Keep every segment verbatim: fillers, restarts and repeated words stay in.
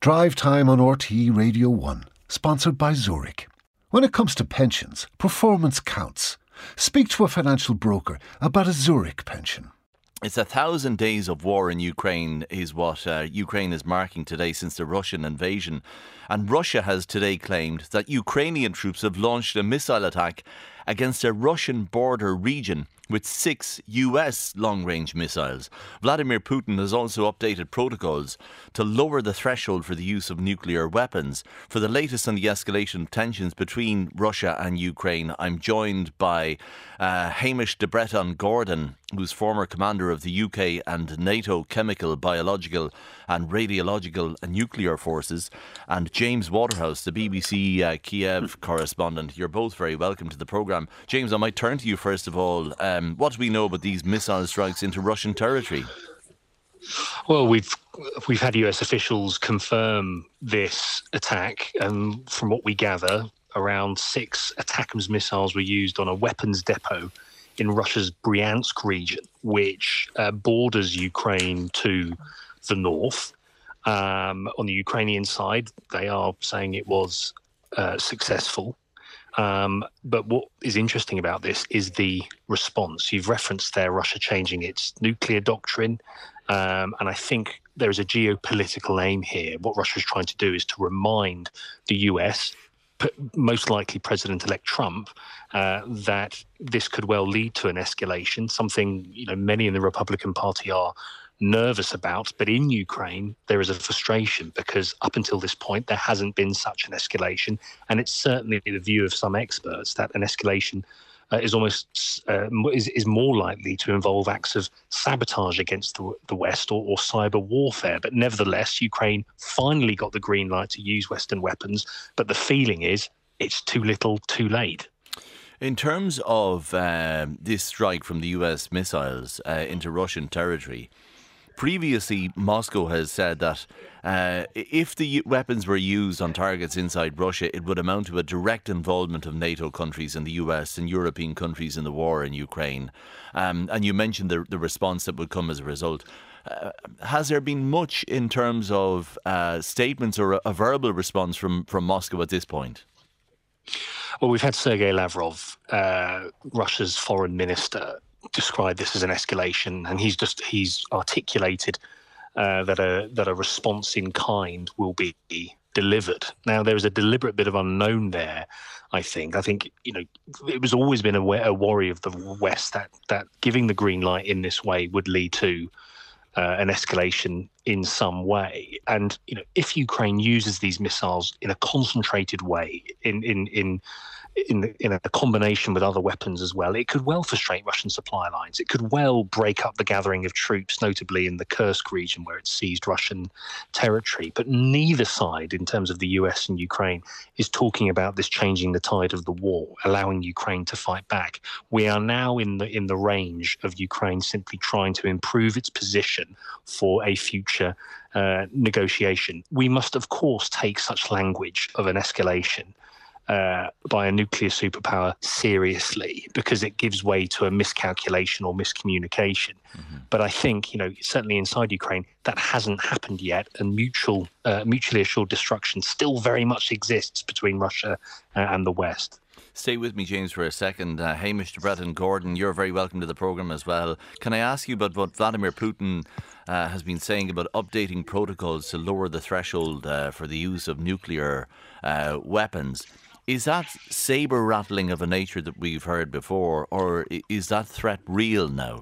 Drive Time on R T É Radio one, sponsored by Zurich. When it comes to pensions, performance counts. Speak to a financial broker about a Zurich pension. It's a thousand days of war in Ukraine is what uh, Ukraine is marking today since the Russian invasion. And Russia has today claimed that Ukrainian troops have launched a missile attack against a Russian border region with six U S long-range missiles. Vladimir Putin has also updated protocols to lower the threshold for the use of nuclear weapons. For the latest on the escalation of tensions between Russia and Ukraine, I'm joined by uh, Hamish de Breton Gordon, who's former commander of the U K and NATO chemical, biological and radiological and nuclear forces, and James Waterhouse, the B B C uh, Kiev correspondent. You're both very welcome to the programme. James, I might turn to you first of all. Um, what do we know about these missile strikes into Russian territory? Well, we've we've had U S officials confirm this attack, and from what we gather, around six ATACMS missiles were used on a weapons depot in Russia's Bryansk region, which uh, borders Ukraine to the north. Um, on the Ukrainian side, they are saying it was uh, successful. Um, but what is interesting about this is the response. You've referenced there Russia changing its nuclear doctrine. Um, and I think there is a geopolitical aim here. What Russia is trying to do is to remind the U S, most likely President-elect Trump, uh, that this could well lead to an escalation, something you know many in the Republican Party are nervous about. But in Ukraine, there is a frustration because up until this point, there hasn't been such an escalation. And it's certainly the view of some experts that an escalation uh, is almost uh, is, is more likely to involve acts of sabotage against the, the West or, or cyber warfare. But nevertheless, Ukraine finally got the green light to use Western weapons. But the feeling is it's too little, too late. In terms of um, this strike from the U S missiles uh, into Russian territory, previously, Moscow has said that uh, if the weapons were used on targets inside Russia, it would amount to a direct involvement of NATO countries and the U S and European countries in the war in Ukraine. Um, and you mentioned the, the response that would come as a result. Uh, has there been much in terms of uh, statements or a, a verbal response from, from Moscow at this point? Well, we've had Sergei Lavrov, uh, Russia's foreign minister, describe this as an escalation, and he's just he's articulated uh, that a that a response in kind will be delivered. Now, there is a deliberate bit of unknown there. I think. I think you know it was always been a, a worry of the West that that giving the green light in this way would lead to uh, an escalation in some way. And you know, if Ukraine uses these missiles in a concentrated way, in in in In, in a combination with other weapons as well, it could well frustrate Russian supply lines. It could well break up the gathering of troops, notably in the Kursk region where it seized Russian territory. But neither side, in terms of the U S and Ukraine, is talking about this changing the tide of the war, allowing Ukraine to fight back. We are now in the in the range of Ukraine simply trying to improve its position for a future uh, negotiation. We must, of course, take such language of an escalation Uh, by a nuclear superpower seriously, because it gives way to a miscalculation or miscommunication. Mm-hmm. But I think, you know, certainly inside Ukraine, that hasn't happened yet, and mutual, uh, mutually assured destruction still very much exists between Russia uh, and the West. Stay with me, James, for a second. Uh, Hamish de Breton Gordon, you're very welcome to the programme as well. Can I ask you about what Vladimir Putin uh, has been saying about updating protocols to lower the threshold uh, for the use of nuclear uh, weapons? Is that saber-rattling of a nature that we've heard before, or is that threat real now?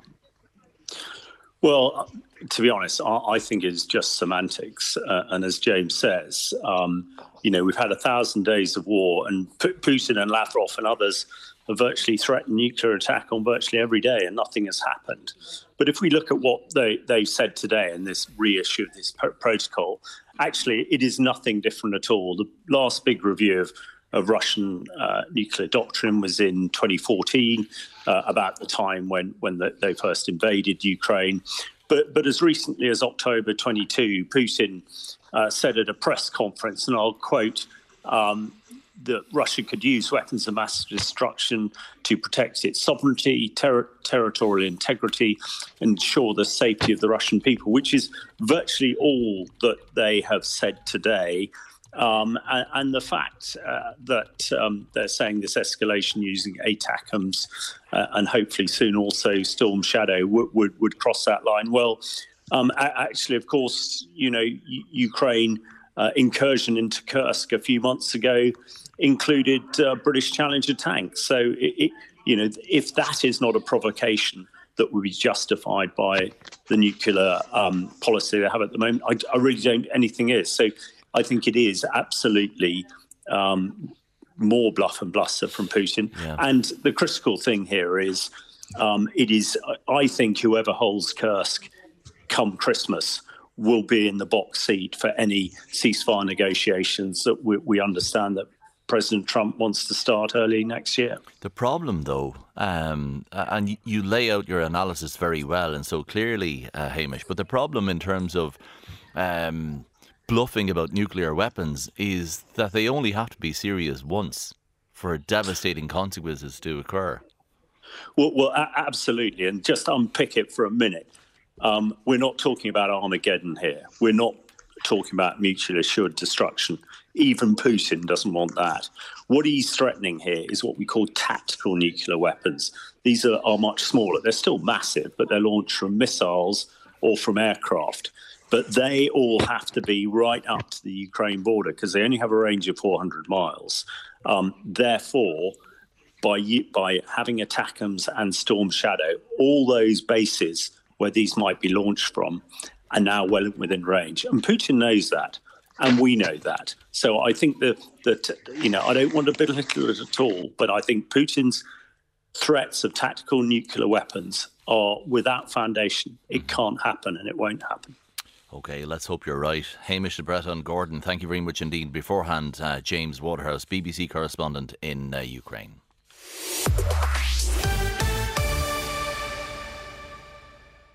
Well, to be honest, I think it's just semantics. Uh, and as James says, um, you know, we've had a thousand days of war, and P- Putin and Lavrov and others have virtually threatened nuclear attack on virtually every day, and nothing has happened. But if we look at what they, they've said today in this reissue of this p- protocol, actually, it is nothing different at all. The last big review of of Russian uh, nuclear doctrine was in twenty fourteen, uh, about the time when when the, they first invaded Ukraine. But but as recently as October twenty-two, Putin uh, said at a press conference, and I'll quote, um, that Russia could use weapons of mass destruction to protect its sovereignty, ter- territorial integrity, ensure the safety of the Russian people, which is virtually all that they have said today. Um, and, and the fact uh, that um, they're saying this escalation using ATACMS uh, and hopefully soon also Storm Shadow w- would, would cross that line. Well, um, actually, of course, you know, U- Ukraine uh, incursion into Kursk a few months ago included uh, British Challenger tanks. So, it, it, you know, if that is not a provocation that would be justified by the nuclear um, policy they have at the moment, I, I really don't. Anything is. So, I think it is absolutely um, more bluff and bluster from Putin. Yeah. And the critical thing here is, um, it is. I think whoever holds Kursk come Christmas will be in the box seat for any ceasefire negotiations that we, we understand that President Trump wants to start early next year. The problem, though, um, and you lay out your analysis very well and so clearly, uh, Hamish, but the problem in terms of um, bluffing about nuclear weapons is that they only have to be serious once for devastating consequences to occur. Well, well a- absolutely. And just unpick it for a minute. Um, we're not talking about Armageddon here. We're not talking about mutually assured destruction. Even Putin doesn't want that. What he's threatening here is what we call tactical nuclear weapons. These are, are much smaller. They're still massive, but they're launched from missiles or from aircraft. But they all have to be right up to the Ukraine border because they only have a range of four hundred miles. Um, therefore, by by having ATACMS and Storm Shadow, all those bases where these might be launched from are now well within range. And Putin knows that, and we know that. So I think that, that you know, I don't want to belittle it at all, but I think Putin's threats of tactical nuclear weapons are without foundation. It can't happen, and it won't happen. OK, let's hope you're right. Hamish de Bretton Gordon, thank you very much indeed. Beforehand, uh, James Waterhouse, B B C correspondent in uh, Ukraine.